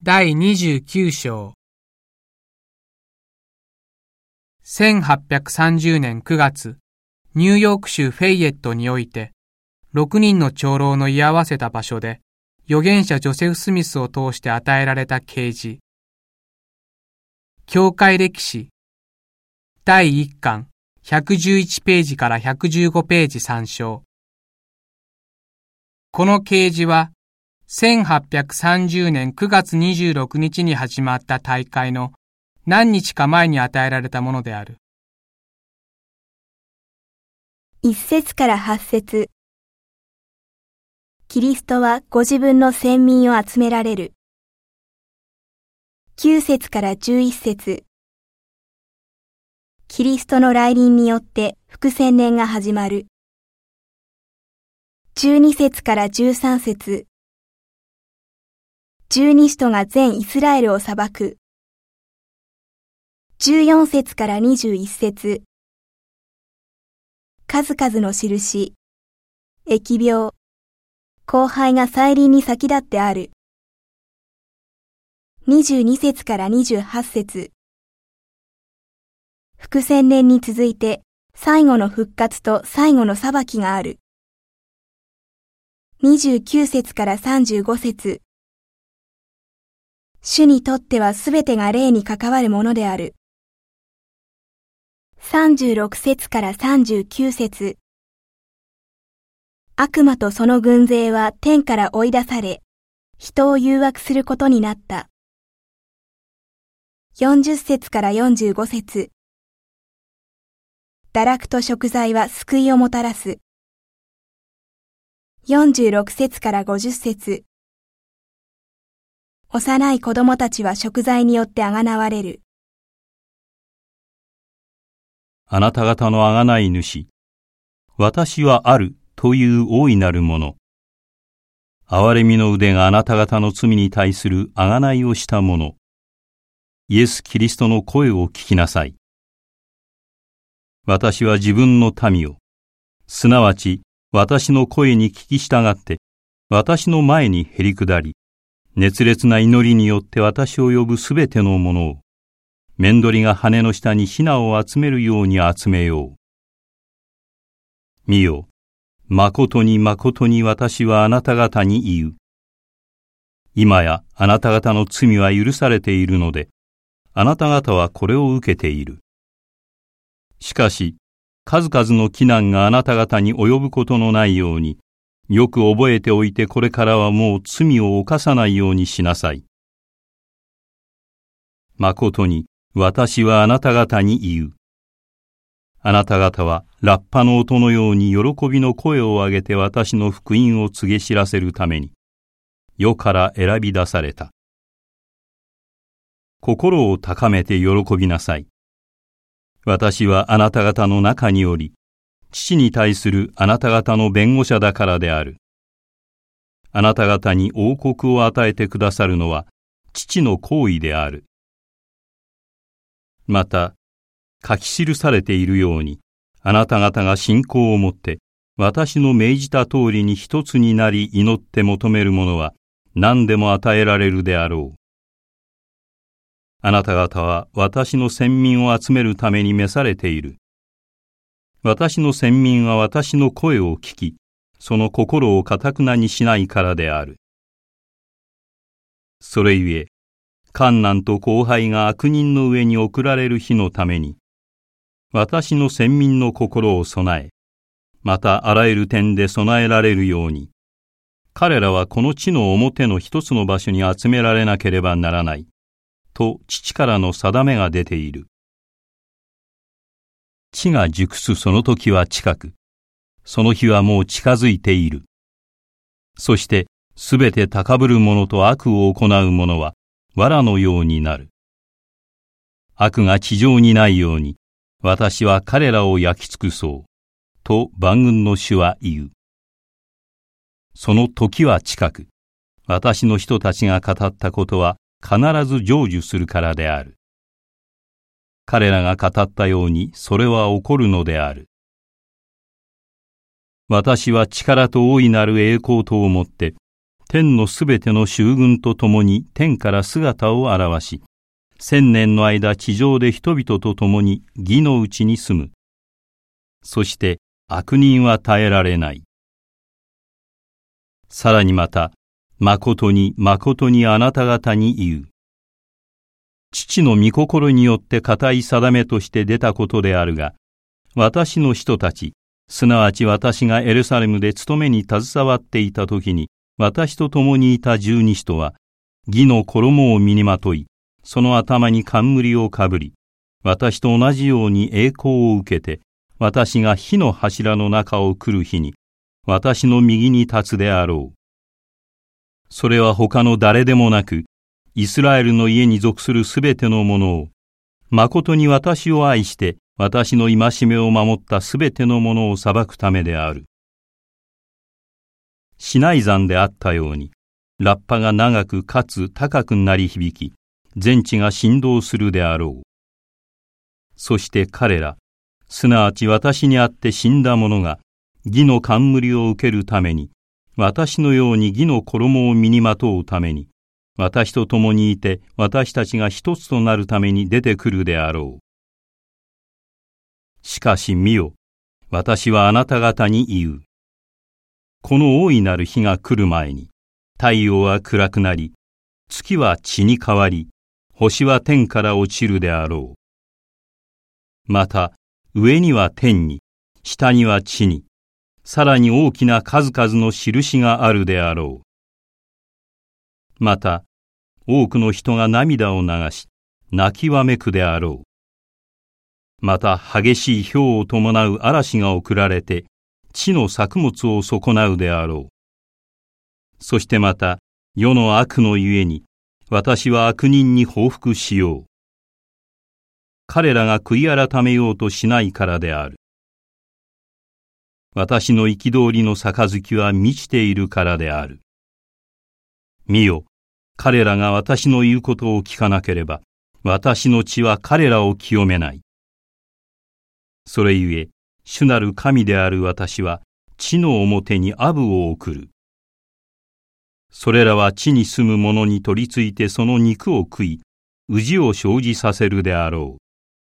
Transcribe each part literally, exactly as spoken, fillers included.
だいにじゅうきゅう章。せんはっぴゃくさんじゅうねんくがつ、ニューヨーク州フェイエットにおいて、ろくにんの長老の居合わせた場所で、預言者ジョセフ・スミスを通して与えられた啓示。教会歴史。だいいっかん、ひゃくじゅういちページからひゃくじゅうごページ参照。この啓示は、せんはっぴゃくさんじゅうねんくがつにじゅうろくにちに始まった大会の何日か前に与えられたものである。 一節から八節。キリストはご自分の選民を集められる。九節から十一節。キリストの来臨によって複千年が始まる。十二節から十三節。十二使徒が全イスラエルを裁く。十四節から二十一節。数々の印、疫病、荒廃が再臨に先立ってある。二十二節から二十八節。複千年に続いて最後の復活と最後の裁きがある。二十九節から三十五節。主にとってはすべてが霊に関わるものである。三十六節から三十九節。悪魔とその軍勢は天から追い出され、人を誘惑することになった。四十節から四十五節。堕落と贖罪は救いをもたらす。四十六節から五十節。幼い子供たちは贖罪によってあがなわれる。 あなた方のあがない主、私はあるという大いなるもの。憐れみの腕があなた方の罪に対するあがないをしたもの。イエス・キリストの声を聞きなさい。私は自分の民を、すなわち私の声に聞き従って、私の前にへり下り、熱烈な祈りによって私を呼ぶすべてのものを、面取りが羽の下にヒナを集めるように集めよう。見よ、まことにまことに私はあなた方に言う。今やあなた方の罪は許されているので、あなた方はこれを受けている。しかし、数々の危難があなた方に及ぶことのないように、よく覚えておいてこれからはもう罪を犯さないようにしなさい。まことに、私はあなた方に言う。あなた方はラッパの音のように喜びの声を上げて私の福音を告げ知らせるために、世から選び出された。心を高めて喜びなさい。私はあなた方の中におり、父に対するあなた方の弁護者だからである。あなた方に王国を与えてくださるのは、父の行為である。また、書き記されているように、あなた方が信仰を持って、私の命じた通りに一つになり祈って求めるものは、何でも与えられるであろう。あなた方は私の選民を集めるために召されている。私の選民は私の声を聞き、その心を堅なにしないからである。それゆえ、患難と荒廃が悪人の上に送られる日のために、私の選民の心を備え、またあらゆる点で備えられるように、彼らはこの地の表の一つの場所に集められなければならない、と父からの定めが出ている。地が熟すその時は近く、その日はもう近づいている。そしてすべて高ぶる者と悪を行う者は、藁のようになる。悪が地上にないように、私は彼らを焼き尽くそう、と万軍の主は言う。その時は近く、私の人たちが語ったことは必ず成就するからである。彼らが語ったようにそれは起こるのである。私は力と大いなる栄光とをもって、 天のすべての衆軍と共に天から姿を現し、千年の間地上で人々と共に義のうちに住む。そして悪人は耐えられない。さらにまた、誠に誠にあなた方に言う。父の御心によって固い定めとして出たことであるが、私の人たち、すなわち私がエルサレムで務めに携わっていた時に、私と共にいた十二使徒は、義の衣を身にまとい、その頭に冠をかぶり、私と同じように栄光を受けて、私が火の柱の中を来る日に、私の右に立つであろう。それは他の誰でもなく、イスラエルの家に属するすべてのものを、誠に私を愛して、私の戒めを守ったすべてのものを裁くためである。シナイ山であったように、ラッパが長くかつ高く鳴り響き、全地が振動するであろう。そして彼ら、すなわち私にあって死んだ者が、義の冠を受けるために、私のように義の衣を身にまとうために、私と共にいて私たちが一つとなるために出てくるであろう。しかし見よ、私はあなた方に言う。この大いなる日が来る前に、太陽は暗くなり、月は血に変わり、星は天から落ちるであろう。また、上には天に、下には地に、さらに大きな数々の印があるであろう。また、多くの人が涙を流し、泣きわめくであろう。また激しい雹を伴う嵐が送られて、地の作物を損なうであろう。そしてまた、世の悪のゆえに、私は悪人に報復しよう。彼らが悔い改めようとしないからである。私の憤りの杯は満ちているからである。見よ、彼らが私の言うことを聞かなければ、私の血は彼らを清めない。それゆえ、主なる神である私は、地の表にアブを送る。それらは地に住む者に取りついてその肉を食い、氏を生じさせるであろう。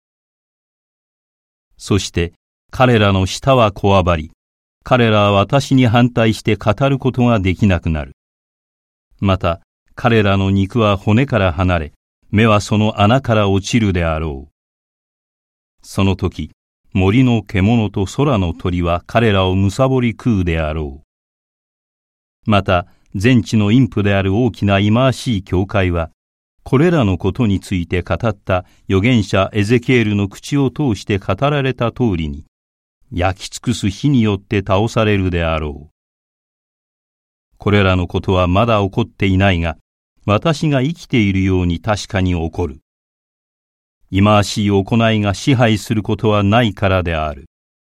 そして、彼らの舌はこわばり、彼らは私に反対して語ることができなくなる。また、彼らの肉は骨から離れ、目はその穴から落ちるであろう。その時、森の獣と空の鳥は彼らを貪り食うであろう。また、全地の陰譜である大きな忌まわしい教会は、これらのことについて語った預言者エゼキエルの口を通して語られた通りに、焼き尽くす火によって倒されるであろう。これらのことはまだ起こっていないが、私が生きているように確かに起こる。忌まわしい行いが支配することはないからである。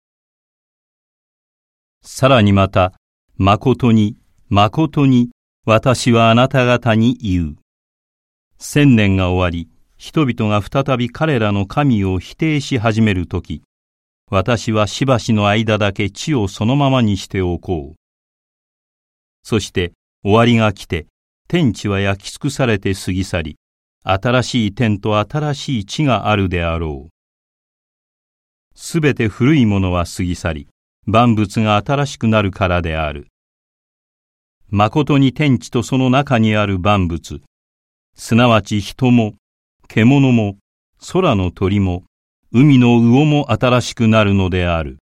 さらにまた、誠に、誠に、私はあなた方に言う。千年が終わり、人々が再び彼らの神を否定し始めるとき、私はしばしの間だけ地をそのままにしておこう。そして終わりが来て、天地は焼き尽くされて過ぎ去り、新しい天と新しい地があるであろう。すべて古いものは過ぎ去り、万物が新しくなるからである。誠に天地とその中にある万物、すなわち人も、獣も、空の鳥も、海の魚も新しくなるのである。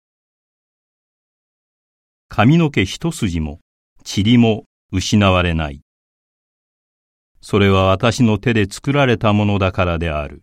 髪の毛一筋も、塵も失われない。それは私の手で作られたものだからである。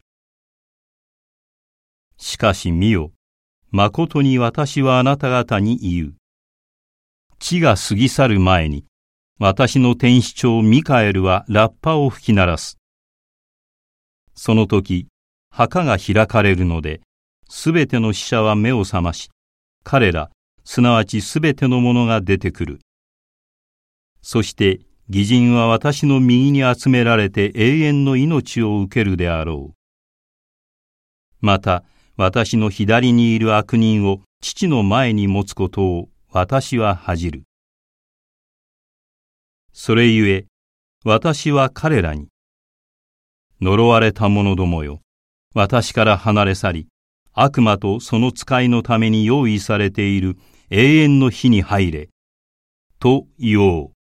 しかし見よ、誠に私はあなた方に言う。地が過ぎ去る前に、私の天使長ミカエルはラッパを吹き鳴らす。その時、墓が開かれるので、すべての死者は目を覚まし、彼ら、すなわちすべてのものが出てくる。そして、義人は私の右に集められて永遠の命を受けるであろう。また、私の左にいる悪人を父の前に持つことを私は恥じる。 それゆえ、私は彼らに、呪われた者どもよ、私から離れ去り、悪魔とその使いのために用意されている永遠の火に入れ、と言おう。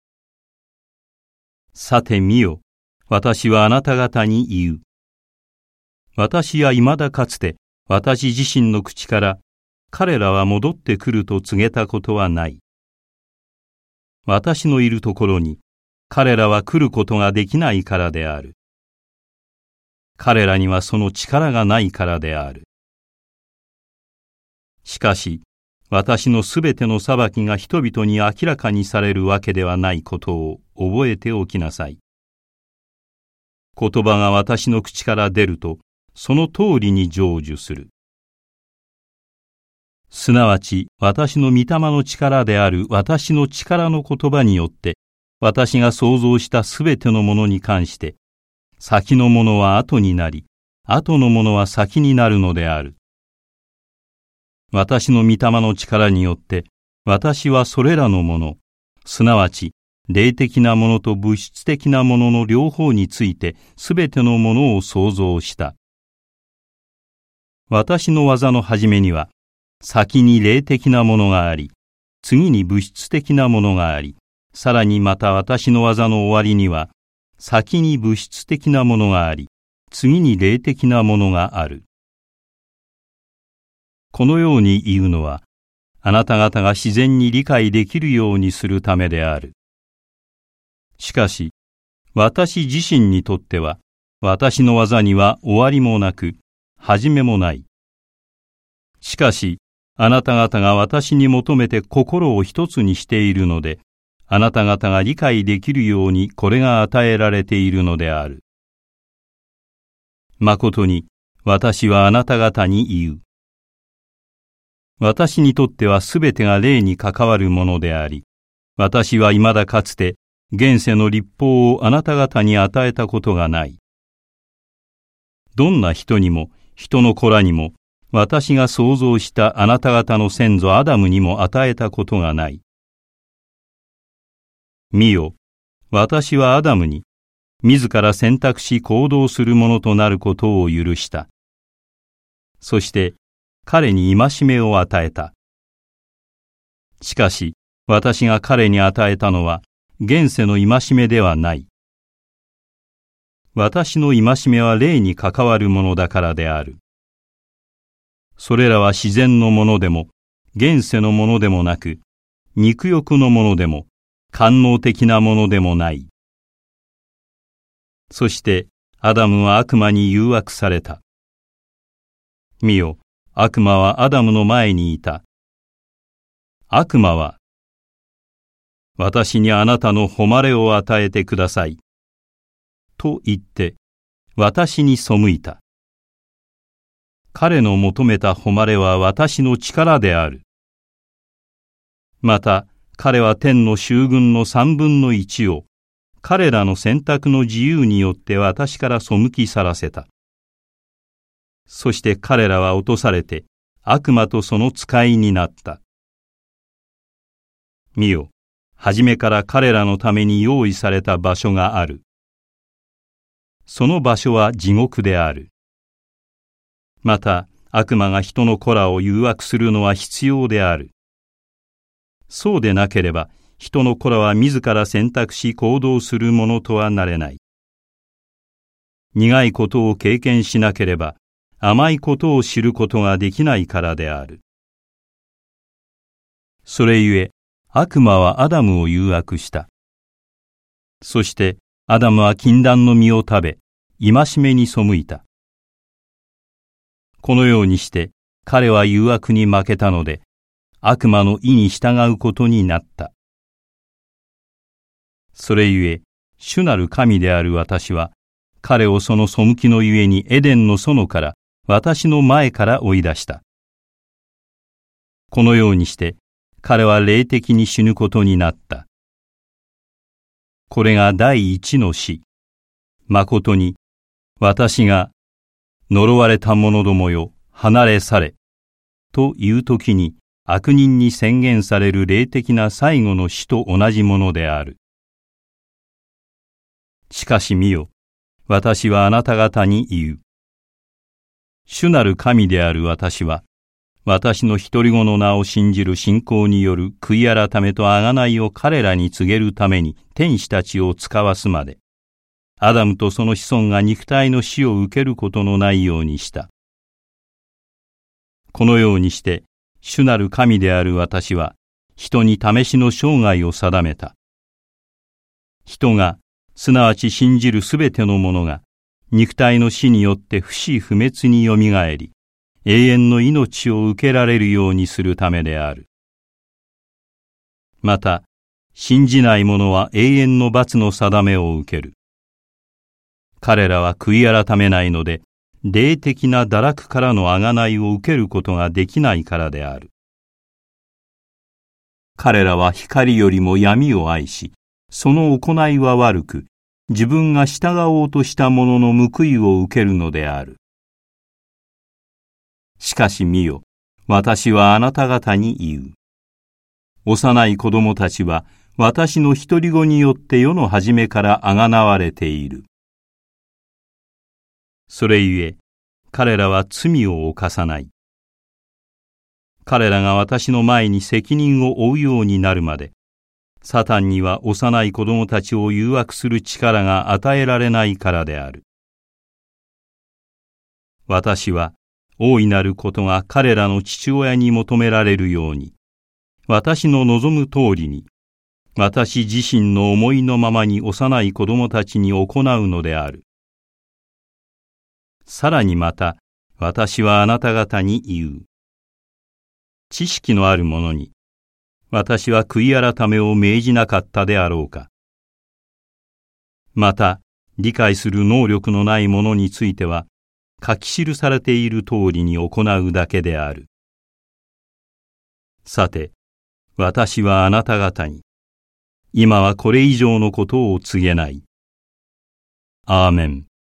さて見よ、私はあなた方に言う。私は未だかつて私自身の口から彼らは戻ってくると告げたことはない。私のいるところに彼らは来ることができないからである。彼らにはその力がないからである。しかし、私のすべての裁きが人々に明らかにされるわけではないことを覚えておきなさい。言葉が私の口から出ると、その通りに成就する。すなわち、私の御霊の力である私の力の言葉によって、私が創造したすべてのものに関して、先のものは後になり、後のものは先になるのである。私の御霊の力によって、私はそれらのもの、すなわち、霊的なものと物質的なものの両方について、すべてのものを創造した。私の技の始めには、先に霊的なものがあり、次に物質的なものがあり、さらにまた私の技の終わりには、先に物質的なものがあり、次に霊的なものがある。このように言うのは、あなた方が自然に理解できるようにするためである。しかし、私自身にとっては、私の技には終わりもなく、始めもない。しかし、あなた方が私に求めて心を一つにしているので、あなた方が理解できるようにこれが与えられているのである。まことに、私はあなた方に言う。私にとってはすべてが霊に関わるものであり、私は未だかつて現世の律法をあなた方に与えたことがない。どんな人にも人の子らにも私が創造したあなた方の先祖アダムにも与えたことがない。見よ、私はアダムに自ら選択し行動するものとなることを許した。そして彼に戒めを与えた。しかし私が彼に与えたのは現世の戒めではない。私の戒めは霊に関わるものだからである。それらは自然のものでも、現世のものでもなく、肉欲のものでも、官能的なものでもない。そして、アダムは悪魔に誘惑された。見よ、悪魔はアダムの前にいた。悪魔は、私にあなたの誉れを与えてください。と言って、私に背いた。彼の求めた誉れは私の力である。また、彼は天の衆軍の三分の一を、彼らの選択の自由によって私から背き去らせた。そして彼らは落とされて、悪魔とその使いになった。見よ、はじめから彼らのために用意された場所がある。その場所は地獄である。また、悪魔が人の子らを誘惑するのは必要である。そうでなければ、人の子らは自ら選択し行動するものとはなれない。苦いことを経験しなければ、甘いことを知ることができないからである。それゆえ、悪魔はアダムを誘惑した。そして、アダムは禁断の実を食べ、戒めに背いた。このようにして、彼は誘惑に負けたので、悪魔の意に従うことになった。それゆえ、主なる神である私は、彼をその背きのゆえにエデンの園から、私の前から追い出した。このようにして、彼は霊的に死ぬことになった。これが第一の死。まことに、私が、呪われた者どもよ、離れ去れ、というときに悪人に宣言される霊的な最後の死と同じものである。 しかし見よ、私はあなた方に言う。主なる神である私は、私の独り子の名を信じる信仰による悔い改めと贖いを彼らに告げるために天使たちを使わすまで、アダムとその子孫が肉体の死を受けることのないようにした。このようにして、主なる神である私は、人に試しの生涯を定めた。人が、すなわち信じるすべてのものが、肉体の死によって不死不滅によみがえり、永遠の命を受けられるようにするためである。また、信じない者は永遠の罰の定めを受ける。彼らは悔い改めないので、霊的な堕落からの贖いを受けることができないからである。彼らは光よりも闇を愛し、その行いは悪く、自分が従おうとしたものの報いを受けるのである。しかし見よ、私はあなた方に言う。幼い子供たちは、私の独り子によって世の初めからあがなわれている。それゆえ、彼らは罪を犯さない。彼らが私の前に責任を負うようになるまで、サタンには幼い子供たちを誘惑する力が与えられないからである。私は、大いなることが彼らの父親に求められるように、私の望む通りに、私自身の思いのままに幼い子供たちに行うのである。さらにまた、私はあなた方に言う。知識のある者に、私は悔い改めを命じなかったであろうか。また、理解する能力のない者については、書き記されている通りに行うだけである。さて、私はあなた方に、今はこれ以上のことを告げない。アーメン。